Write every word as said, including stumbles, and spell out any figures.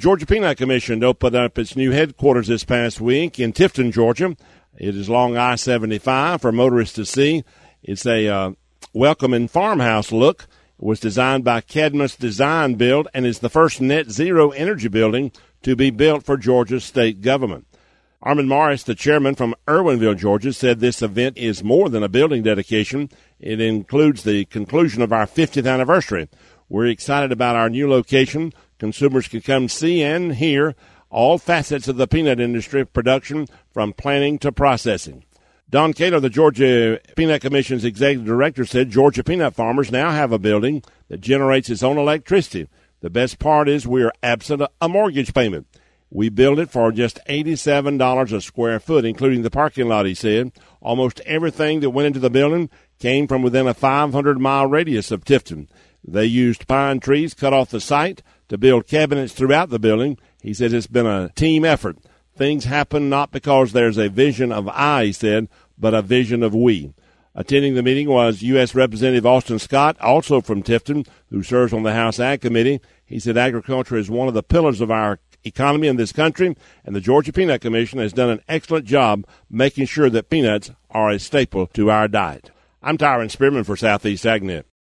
Georgia Peanut Commission opened up its new headquarters this past week in Tifton, Georgia. It is along I seventy-five for motorists to see. It's a uh, welcoming farmhouse look. It was designed by Cadmus Design Build and is the first net zero energy building to be built for Georgia's state government. Armand Morris, the chairman from Irwinville, Georgia, said this event is more than a building dedication. It includes the conclusion of our fiftieth anniversary. We're excited about our new location. Consumers can come see and hear all facets of the peanut industry production from planning to processing. Don Cato, the Georgia Peanut Commission's executive director, said Georgia peanut farmers now have a building that generates its own electricity. The best part is we are absent a mortgage payment. We built it for just eighty-seven dollars a square foot, including the parking lot, he said. Almost everything that went into the building came from within a five hundred mile radius of Tifton. They used pine trees cut off the site to build cabinets throughout the building. He said it's been a team effort. Things happen not because there's a vision of I, he said, but a vision of we. Attending the meeting was U S Representative Austin Scott, also from Tifton, who serves on the House Ag Committee. He said agriculture is one of the pillars of our economy in this country, and the Georgia Peanut Commission has done an excellent job making sure that peanuts are a staple to our diet. I'm Tyron Spearman for Southeast AgNet.